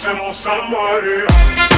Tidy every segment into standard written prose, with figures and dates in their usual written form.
sen olsan bari.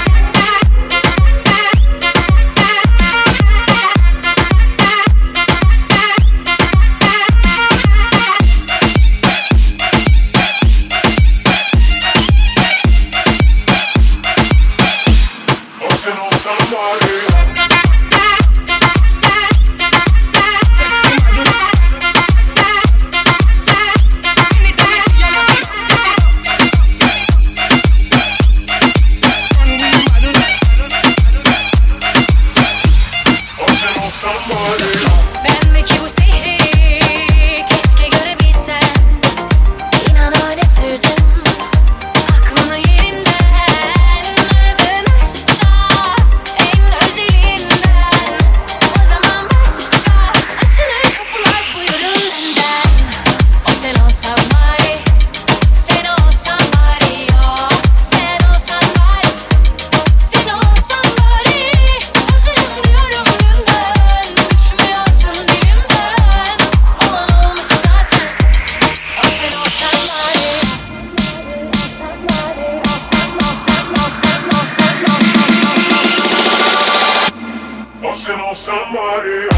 Bendeki bu sihri keşke görebilsen. İnan oynatırdım aklını yerinden. Adın aşksa en özelinden. O zaman başka açılır kapılar, buyurun benden. O sen olsan bari, sen olsan bari. Yo, sen olsan bari, sen olsan bari. Hazırım diyorum günden, düşmüyorsun dilimden. Olan olmuş zaten, o sen olsan bari. O sen olsan bari.